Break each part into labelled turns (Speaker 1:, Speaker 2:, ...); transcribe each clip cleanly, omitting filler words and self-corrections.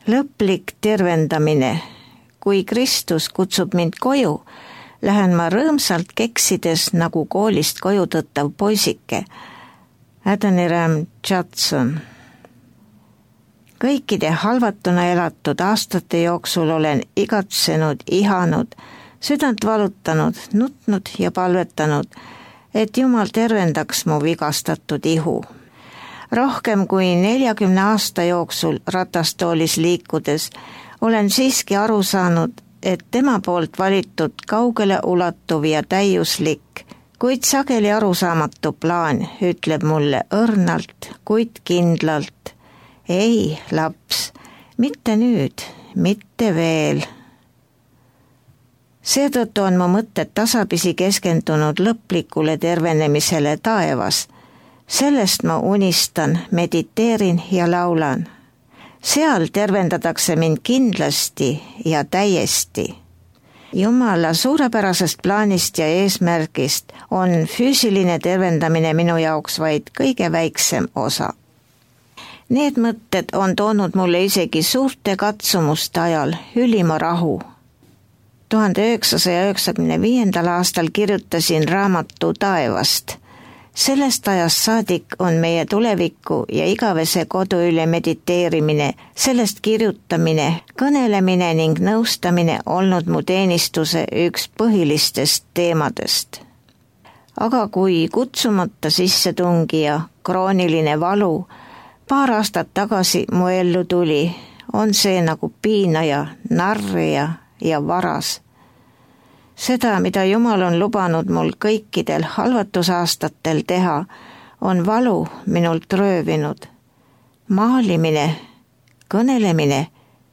Speaker 1: Lõplik tervendamine. Kui Kristus kutsub mind koju, lähen ma rõõmsalt keksides nagu koolist koju tõttav poisike. Adoniram Judson. Kõikide halvatuna elatud aastate jooksul olen igatsenud, ihanud, südant valutanud, nutnud ja palvetanud, et Jumal tervendaks mu vigastatud ihu. Rohkem kui 40 aasta jooksul ratastoolis liikudes olen siiski aru saanud, et tema poolt valitud kaugele ulatuv ja täiuslik, kuid sageli arusaamatu plaan ütleb mulle õrnalt, kuid kindlalt: ei, laps, mitte nüüd, mitte veel. Seetõttu on mu mõtted tasapisi keskendunud lõplikule tervenemisele taevas. Sellest ma unistan, mediteerin ja laulan. Seal tervendatakse mind kindlasti ja täiesti. Jumala suurepärasest plaanist ja eesmärgist on füüsiline tervendamine minu jaoks vaid kõige väiksem osa. Need mõtted on toonud mulle isegi suurte katsumuste ajal ülima rahu. 1995. aastal kirjutasin raamatu Taevast. Sellest ajast saadik on meie tuleviku ja igavese kodu üle mediteerimine, sellest kirjutamine, kõnelemine ning nõustamine olnud mu teenistuse üks põhilistest teemadest. Aga kui kutsumata sissetungija, krooniline valu paar aastat tagasi mu ellu tuli, on see nagu piinaja, narrija ja varas. Seda, mida Jumal on lubanud mul kõikidel halvatusaastatel teha, on valu minult röövinud. Maalimine, kõnelemine,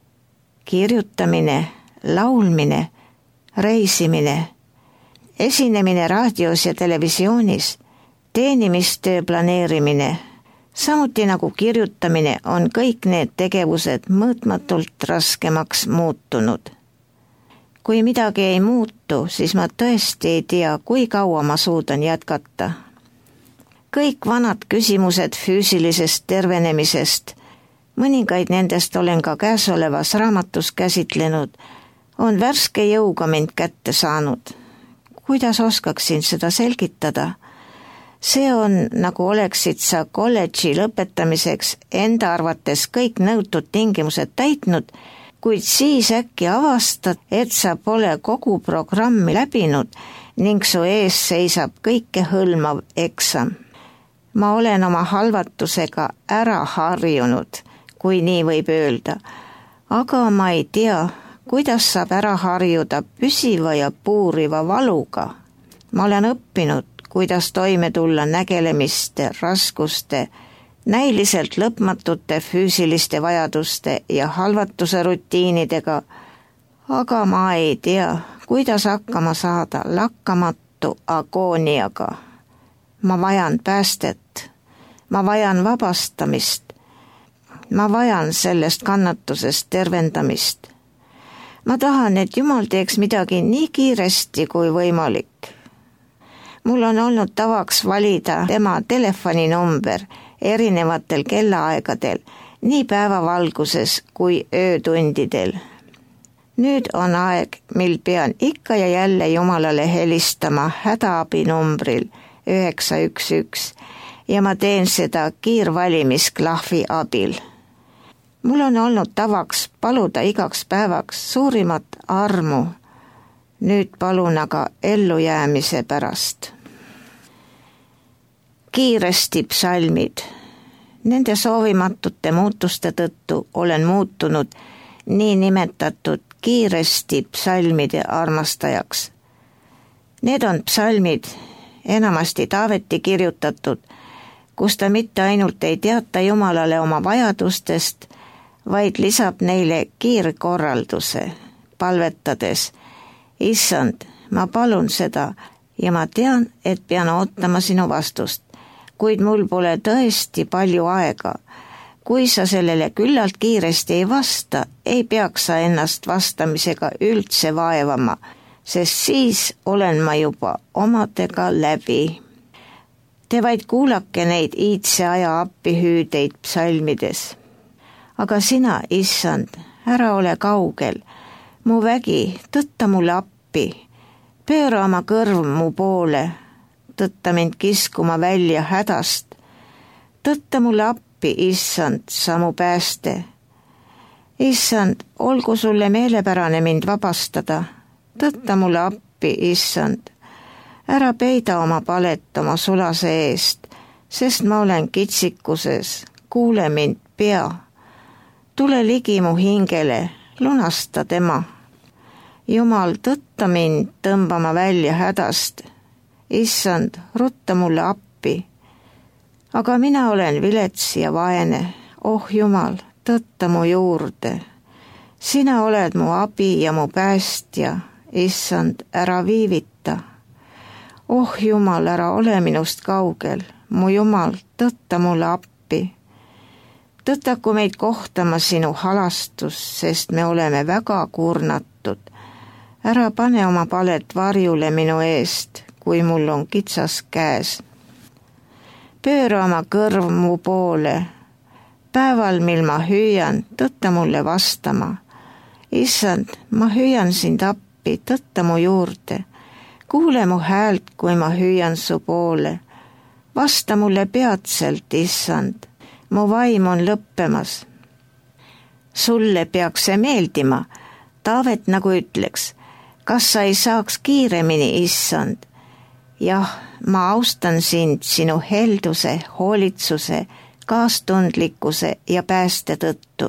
Speaker 1: kirjutamine, laulmine, reisimine, esinemine raadios ja televisioonis, teenimistöö planeerimine, samuti nagu kirjutamine on kõik need tegevused mõõtmatult raskemaks muutunud. Kui midagi ei muutu, siis ma tõesti ei tea, kui kaua ma suudan jätkata. Kõik vanad küsimused füüsilisest tervenemisest, mõningaid nendest olen ka käesolevas raamatus käsitlenud, on värske jõuga mind kätte saanud. Kuidas oskaksin seda selgitada? See on, nagu oleksid sa kolledži lõpetamiseks enda arvates kõik nõutud tingimused täitnud, kuid siis äkki avastad, et sa pole kogu programmi läbinud ning su ees seisab kõike hõlmav eksam. Ma olen oma halvatusega ära harjunud, kui nii võib öelda, aga ma ei tea, kuidas saab ära harjuda püsiva ja puuriva valuga. Ma olen õppinud, kuidas toime tulla nägelemiste, raskuste, näiliselt lõpmatute füüsiliste vajaduste ja halvatuse rutiinidega, aga ma ei tea, kuidas hakkama saada lakkamatu agooniaga. Ma vajan päästet, ma vajan vabastamist, ma vajan sellest kannatusest tervendamist. Ma tahan, et Jumal teeks midagi nii kiiresti kui võimalik. Mul on olnud tavaks valida tema telefoninumber erinevatel kellaaegadel, nii päevavalguses kui öötundidel. Nüüd on aeg, mil pean ikka ja jälle Jumalale helistama hädaabinumbril 911 ja ma teen seda kiirvalimisklahvi abil. Mul on olnud tavaks paluda igaks päevaks suurimat armu, nüüd palun aga ellujäämise pärast. Kiiresti psalmid. Nende soovimatute muutuste tõttu olen muutunud nii nimetatud kiiresti psalmide armastajaks. Need on psalmid, enamasti Taaveti kirjutatud, kus ta mitte ainult ei teata Jumalale oma vajadustest, vaid lisab neile kiirkorralduse, palvetades: Issand, ma palun seda ja ma tean, et pean ootama sinu vastust. Kuid mul pole tõesti palju aega. Kui sa sellele küllalt kiiresti ei vasta, ei peaks sa ennast vastamisega üldse vaevama, sest siis olen ma juba omadega läbi. Te vaid kuulake neid iidse aja appihüüdeid psalmides. aga sina, issand, ära ole kaugel. Mu vägi, tõtta mulle appi. Pööra oma kõrv mu poole, tõtta mind kiskuma välja hädast. Tõtta mulle appi, issand, sa mu pääste. Issand, olgu sulle meelepärane mind vabastada. Tõtta mulle appi, issand. Ära peida oma palet oma sulase eest, sest ma olen kitsikuses. Kuule mind, pea. Tule ligi mu hingele, lunasta tema. Jumal, tõtta mind tõmbama välja hädast. Issand, rutta mulle appi. Aga mina olen vilets ja vaene. Oh Jumal, tõtta mu juurde. Sina oled mu abi ja mu päästja. Issand, ära viivita. Oh Jumal, ära ole minust kaugel. Mu Jumal, tõtta mulle appi. Tõtaku meid kohtama sinu halastus, sest me oleme väga kurnatud. Ära pane oma palet varjule minu eest, kui mul on kitsas käes. Pööra oma kõrv mu poole. Päeval, mil ma hüüan, tõtta mulle vastama. Issand, ma hüüan sind appi, tõtta mu juurde. Kuule mu häält, kui ma hüüan su poole. Vasta mulle peatselt, issand. Mu vaim on lõppemas. Sulle peaks see meeldima. Taavet nagu ütleks, kas sa ei saaks kiiremini, issand? Jah, ma austan sind sinu helduse, hoolitsuse, kaastundlikkuse ja pääste tõttu.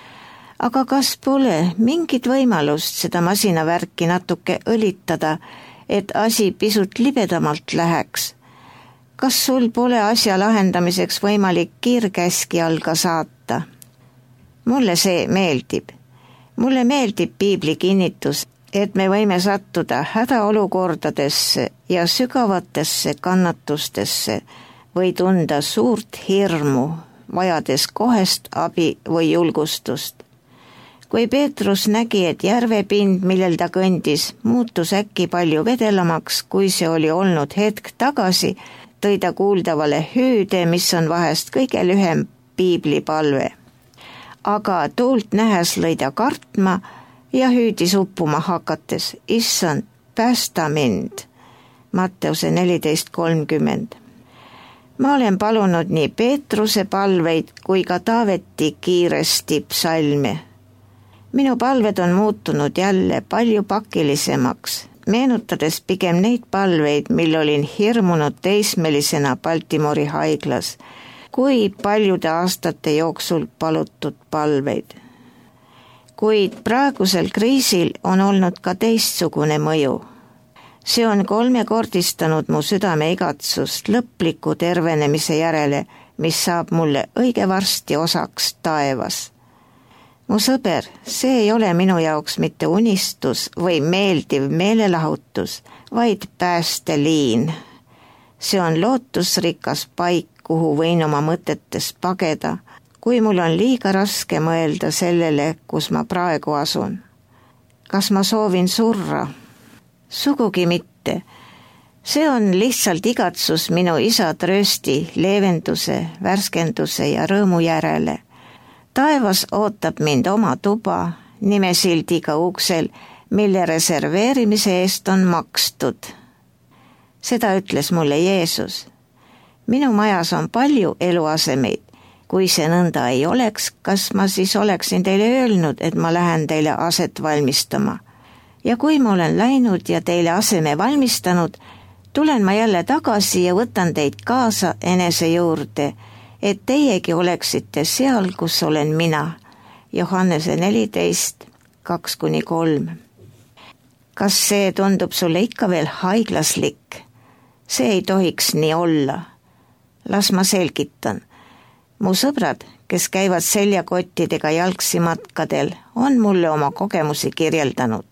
Speaker 1: Aga kas pole mingit võimalust seda masinavärki natuke õlitada, et asi pisut libedamalt läheks? Kas sul pole asja lahendamiseks võimalik kiirkäskjalga saata? Mulle see meeldib. Mulle meeldib piibli kinnitus, et me võime sattuda hädaolukordadesse ja sügavatesse kannatustesse või tunda suurt hirmu, vajades kohest abi või julgustust. Kui Peetrus nägi, et järvepind, millel ta kõndis, muutus äkki palju vedelamaks, kui see oli olnud hetk tagasi, tõi ta kuuldavale hüüde, mis on vahest kõige lühem piiblipalve. Aga tuult nähes lõi ta kartma ja hüüdis uppuma hakates, issand, päästa mind. Matteuse 14:30. Ma olen palunud nii Peetruse palveid kui ka Taaveti kiiresti psalme. Minu palved on muutunud jälle palju pakilisemaks, meenutades pigem neid palveid, mil olin hirmunud teismelisena Baltimori haiglas, kui paljude aastate jooksul palutud palveid. Kuid praegusel kriisil on olnud ka teistsugune mõju. See on kolmekordistanud mu südame igatsust lõpliku tervenemise järele, mis saab mulle õige varsti osaks taevas. Mu sõber, see ei ole minu jaoks mitte unistus või meeldiv meelelahutus, vaid päästeliin. See on lootusrikas paik, kuhu võin oma mõtetes pageda, kui mul on liiga raske mõelda sellele, kus ma praegu asun. Kas ma soovin surra? Sugugi mitte. See on lihtsalt igatsus minu isa tröösti, leevenduse, värskenduse ja rõõmu järele. Taevas ootab mind oma tuba, nimesildiga uksel, mille reserveerimise eest on makstud. Seda ütles mulle Jeesus. Minu majas on palju eluasemeid. Kui see nõnda ei oleks, kas ma siis oleksin teile öelnud, et ma lähen teile aset valmistama? Ja kui ma olen läinud ja teile aseme valmistanud, tulen ma jälle tagasi ja võtan teid kaasa enese juurde, et teiegi oleksite seal, kus olen mina. Johannese 14, 2-3. Kas see tundub sulle ikka veel haiglaslik? See ei tohiks nii olla. Las ma selgitan. Mu sõbrad, kes käivad seljakottidega jalgsi matkadel, on mulle oma kogemusi kirjeldanud.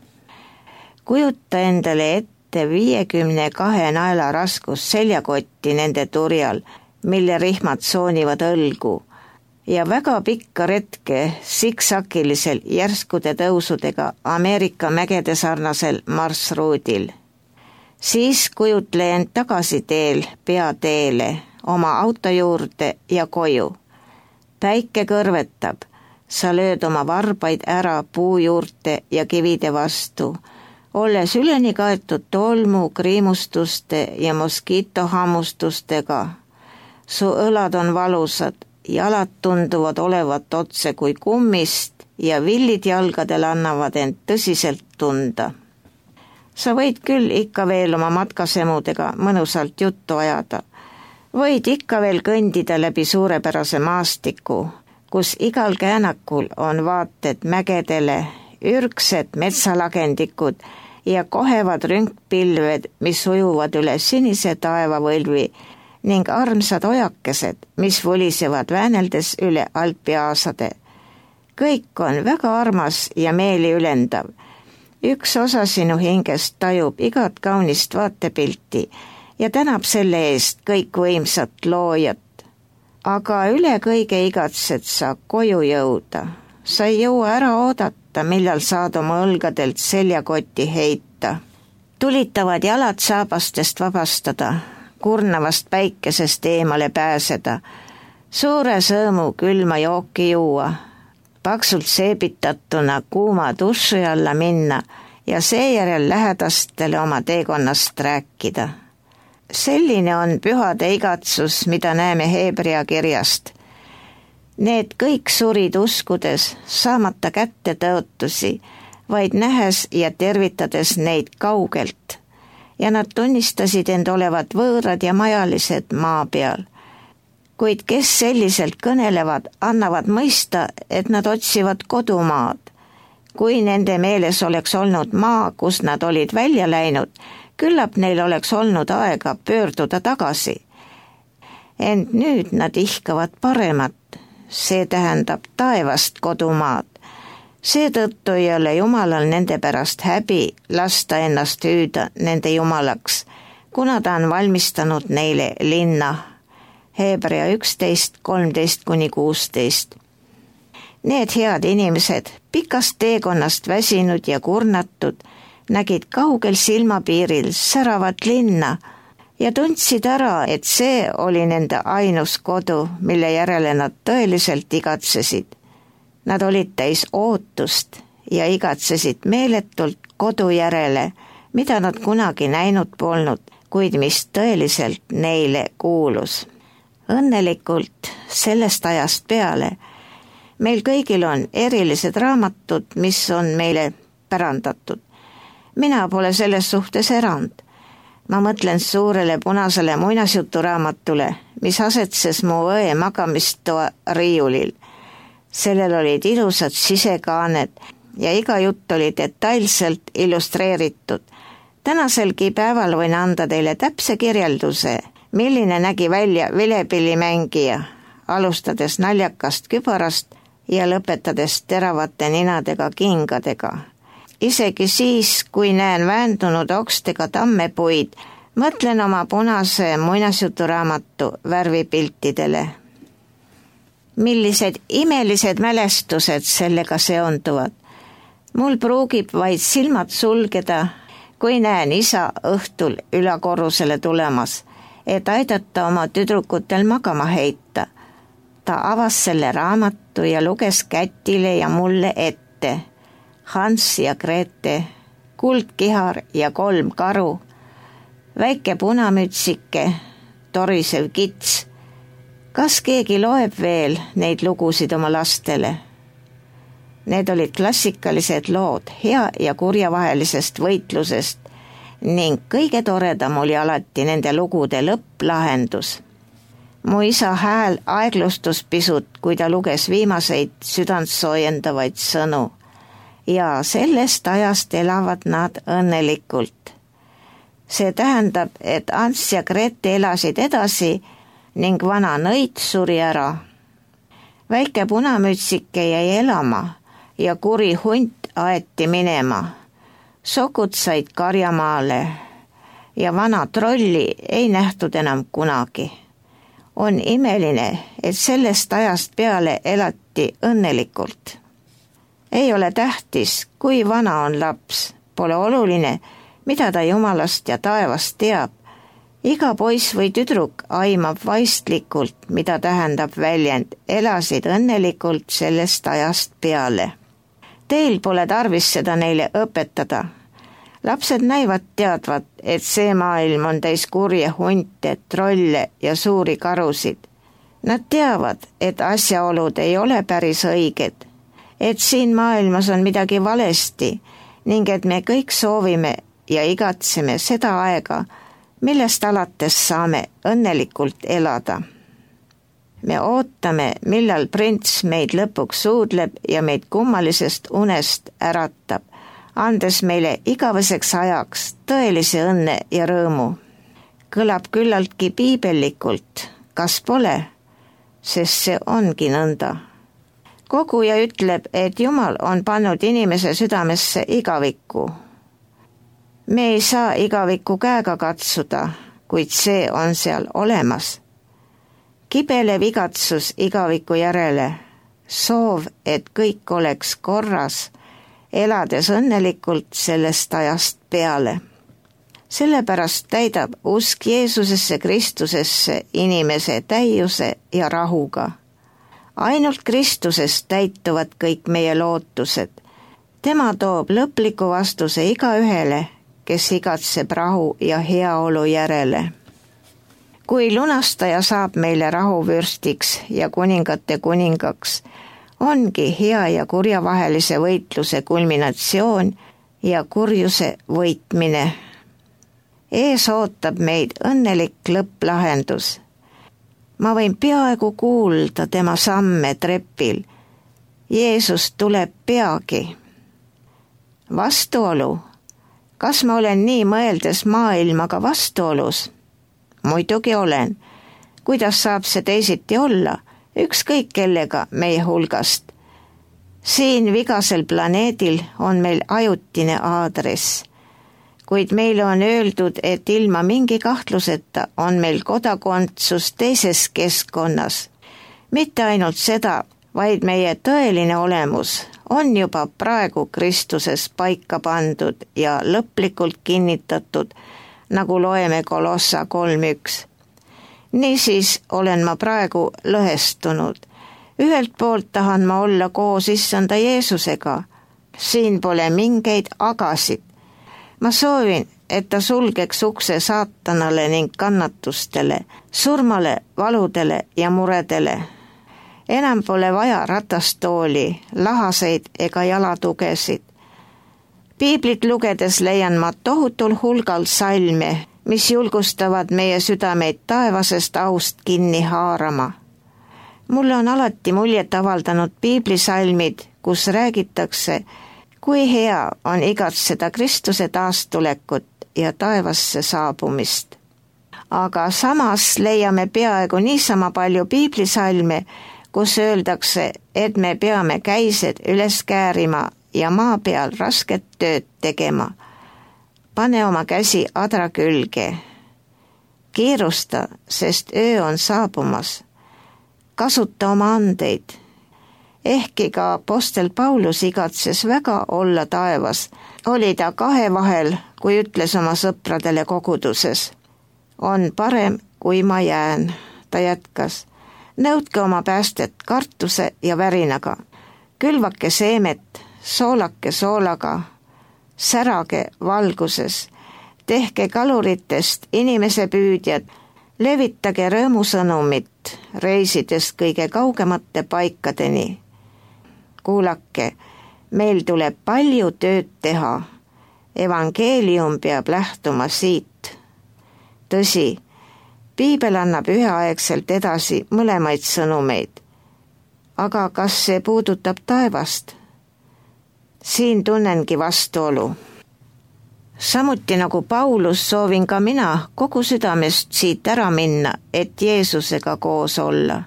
Speaker 1: Kujuta endale ette 52 naela raskus seljakotti nende turjal, mille rihmad soonivad õlgu, ja väga pikka retke siksakilisel järskude tõusudega Ameerika mägede sarnasel marsruudil. Siis kujutle end tagasi teel, peateele, oma auto juurde ja koju. Päike kõrvetab, sa lööd oma varbaid ära puu juurte ja kivide vastu, olles üleni kaetud tolmu, kriimustuste ja moskiitohammustustega. Su õlad on valusad, jalad tunduvad olevat otse kui kummist ja villid jalgadel annavad end tõsiselt tunda. Sa võid küll ikka veel oma matkasemudega mõnusalt juttu ajada. Võid ikka veel kõndida läbi suurepärase maastiku, kus igal käänakul on vaated mägedele, ürgsed metsalagendikud ja kohevad rünkpilved, mis ujuvad üle sinise taevavõlvi ning armsad ojakesed, mis vulisevad vääneldes üle alpiaasade. Kõik on väga armas ja meeli ülendav. Üks osa sinu hingest tajub igat kaunist vaatepilti ja tänab selle eest kõikvõimsat loojat. Aga üle kõige igatsed sa koju jõuda. Sa ei jõua ära oodata, millal saad oma õlgadelt seljakotti heita. Tulitavad jalad saabastest vabastada, kurnavast päikesest eemale pääseda, suure sõõmu külma jooki juua, paksult seebitatuna kuuma duši alla minna ja seejärel lähedastele oma teekonnast rääkida. Selline on pühade igatsus, mida näeme Hebrea kirjast. Need kõik surid uskudes, saamata kätte tõotusi, vaid nähes ja tervitades neid kaugelt. Ja nad tunnistasid end olevat võõrad ja majalised maa peal. Kuid kes selliselt kõnelevad, annavad mõista, et nad otsivad kodumaad. Kui nende meeles oleks olnud maa, kus nad olid välja läinud, küllap neil oleks olnud aega pöörduda tagasi. Ent nüüd nad ihkavad paremat, see tähendab taevast kodumaad. Seetõttu ei ole Jumalal nende pärast häbi lasta ennast hüüda nende Jumalaks, kuna ta on valmistanud neile linna. Hebrea 11, 13-16. Need head inimesed, pikast teekonnast väsinud ja kurnatud, nägid kaugel silmapiiril säravat linna ja tundsid ära, et see oli nende ainus kodu, mille järele nad tõeliselt igatsesid. Nad olid täis ootust ja igatsesid meeletult kodu järele, mida nad kunagi näinud polnud, kuid mis tõeliselt neile kuulus. Õnnelikult sellest ajast peale meil kõigil on erilised raamatud, mis on meile pärandatud. Mina pole selles suhtes erand. Ma mõtlen suurele punasele muinasjuturaamatule, mis asetses mu õe magamistoa riiulil. Sellel olid ilusad sisekaaned ja iga jutt oli detailselt illustreeritud. Tänaselgi päeval võin anda teile täpse kirjelduse, milline nägi välja vilepillimängija, alustades naljakast kübarast ja lõpetades teravate ninadega kingadega. Isegi siis, kui näen väändunud okstega tammepuid, mõtlen oma punase muinasjuturaamatu värvipiltidele. Millised imelised mälestused sellega seonduvad. Mul pruugib vaid silmad sulgeda, kui näen isa õhtul ülakorrusele tulemas, et aidata oma tüdrukutel magama heita. Ta avas selle raamatu ja luges Kätile ja mulle ette. Hans ja Grete, kuldkihar ja 3 karu, väike punamütsike, torisev kits. Kas keegi loeb veel neid lugusid oma lastele? Need olid klassikalised lood hea ja kurja vahelisest võitlusest ning kõige toredam oli alati nende lugude lõpplahendus. Mu isa hääl aeglustus pisut, kui ta luges viimaseid südantsoojendavaid sõnu ja sellest ajast elavad nad õnnelikult. See tähendab, et Ants ja Grete elasid edasi ning vana nõid suri ära. Väike punamütsike jäi elama ja kuri hunt aeti minema. Sokud said karjamaale ja vana trolli ei nähtud enam kunagi. On imeline, et sellest ajast peale elati õnnelikult. Ei ole tähtis, kui vana on laps, pole oluline, mida ta Jumalast ja taevast teab Iga poiss või tüdruk aimab vaistlikult, mida tähendab väljend, elasid õnnelikult sellest ajast peale. Teil pole tarvis seda neile õpetada. Lapsed näivad teadvat, et see maailm on täis kurje hunte, trolle ja suuri karusid. Nad teavad, et asjaolud ei ole päris õiged, et siin maailmas on midagi valesti ning et me kõik soovime ja igatseme seda aega, millest alates saame õnnelikult elada. Me ootame, millal prints meid lõpuks suudleb ja meid kummalisest unest äratab, andes meile igaveseks ajaks tõelise õnne ja rõõmu. Kõlab küllaltki piibellikult, kas pole? Sest see ongi nõnda. Koguja ütleb, et Jumal on pannud inimese südamesse igavikku. Me ei saa igavikku käega katsuda, kuid see on seal olemas. Kibelev igatsus igaviku järele, soov, et kõik oleks korras, elades õnnelikult sellest ajast peale. Sellepärast täidab usk Jeesusesse Kristusesse inimese täiuse ja rahuga. Ainult Kristuses täituvad kõik meie lootused. Tema toob lõpliku vastuse igaühele, kes igatseb rahu ja heaolu järele. Kui lunastaja saab meile rahuvürstiks ja kuningate kuningaks, ongi hea ja kurja vahelise võitluse kulminatsioon ja kurjuse võitmine. Ees ootab meid õnnelik lõpplahendus. Ma võin peaaegu kuulda tema samme trepil. Jeesus tuleb peagi. Vastuolu. Kas ma olen nii mõeldes maailmaga vastuolus? Muidugi olen. Kuidas saab see teisiti olla? Ükskõik kellega meie hulgast. Siin vigasel planeedil on meil ajutine aadress. Kuid meile on öeldud, et ilma mingi kahtluseta on meil kodakondsus teises keskkonnas. Mitte ainult seda, vaid meie tõeline olemus on juba praegu Kristuses paika pandud ja lõplikult kinnitatud, nagu loeme Kolossa 3:1. Niisiis olen ma praegu lõhestunud. Ühelt poolt tahan ma olla koos issanda Jeesusega. Siin pole mingeid agasid. Ma soovin, et ta sulgeks ukse saatanale ning kannatustele, surmale, valudele ja muredele. Enam pole vaja ratastooli, lahaseid ega jalatugesid. Piiblit lugedes leian ma tohutul hulgal salme, mis julgustavad meie südameid taevasest aust kinni haarama. Mulle on alati muljet avaldanud piiblisalmid, kus räägitakse, kui hea on igatseda Kristuse taastulekut ja taevasse saabumist. Aga samas leiame peaaegu niisama palju piiblisalme, kus öeldakse, et me peame käised üles käärima ja maa peal rasket tööd tegema. Pane oma käsi adra külge. Kiirusta, sest öö on saabumas. Kasuta oma andeid. Ehkki ka apostel Paulus igatses väga olla taevas, oli ta kahe vahel, kui ütles oma sõpradele koguduses. On parem, kui ma jään, ta jätkas. Nõudke oma päästet kartuse ja värinaga. Külvake seemet, soolake soolaga, särage valguses. Tehke kaluritest inimese püüdjad, levitage rõõmusõnumit, reisides kõige kaugemate paikadeni. Kuulake, meil tuleb palju tööd teha. Evangeelium peab lähtuma siit. Tõsi, piibel annab üheaegselt edasi mõlemaid sõnumeid. Aga kas see puudutab taevast? Siin tunnengi vastuolu. Samuti nagu Paulus soovin ka mina kogu südamest siit ära minna, et Jeesusega koos olla.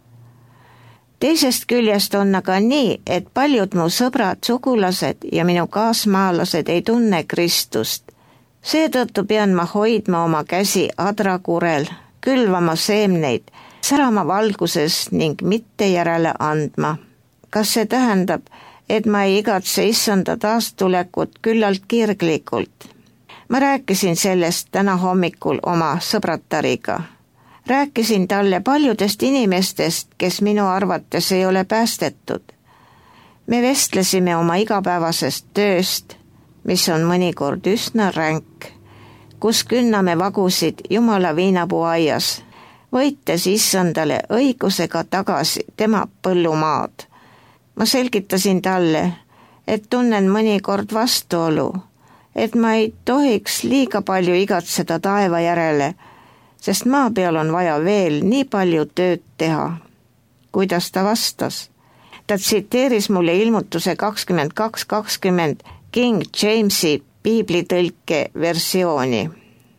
Speaker 1: Teisest küljest on aga nii, et paljud mu sõbrad, sugulased ja minu kaasmaalased ei tunne Kristust. Seetõttu pean ma hoidma oma käsi adrakurel, külvama seemneid, särama valguses ning mitte järele andma. Kas see tähendab, et ma ei igatse issanda taastulekut küllalt kirglikult? Ma rääkisin sellest täna hommikul oma sõbratariga. Rääkisin talle paljudest inimestest, kes minu arvates ei ole päästetud. Me vestlesime oma igapäevasest tööst, mis on mõnikord üsna ränk, kus künname vagusid Jumala viinapuuaias, võites issandale õigusega tagasi tema põllumaad. Ma selgitasin talle, et tunnen mõnikord vastuolu, et ma ei tohiks liiga palju igatseda taeva järele, sest maa peal on vaja veel nii palju tööd teha. Kuidas ta vastas? Ta tsiteeris mulle Ilmutuse 22:20 King Jamesi piiblitõlke versiooni.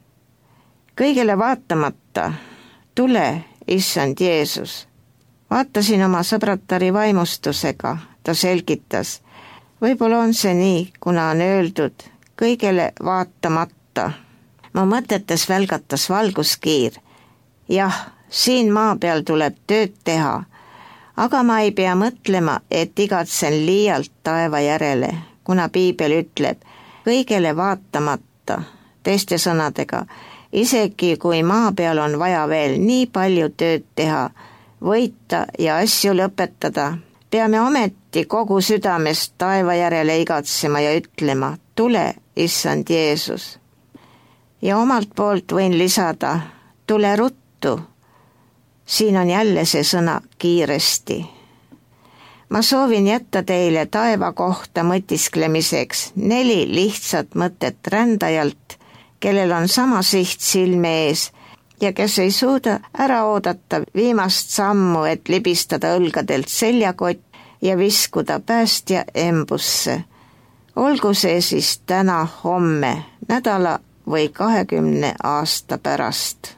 Speaker 1: Kõigele vaatamata, tule, issand Jeesus. Vaatasin oma sõbratari vaimustusega, ta selgitas. Võib-olla on see nii, kuna on öeldud kõigele vaatamata. Mu mõtetes välgatas valguskiir. Jah, siin maa peal tuleb tööd teha, aga ma ei pea mõtlema, et igatsen liialt taeva järele, kuna piibel ütleb kõigele vaatamata. Teiste sõnadega, isegi kui maa peal on vaja veel nii palju tööd teha, võita ja asju lõpetada, peame ometi kogu südamest taeva järele igatsema ja ütlema, tule, issand Jeesus. Ja omalt poolt võin lisada, tule ruttu. Siin on jälle see sõna kiiresti. Ma soovin jätta teile taeva kohta mõtisklemiseks 4 lihtsat mõtet rändajalt, kellel on sama siht silme ees ja kes ei suuda ära oodata viimast sammu, et libistada õlgadelt seljakott ja viskuda päästja embusse. Olgu see siis täna, homme, nädala või 20 aasta pärast.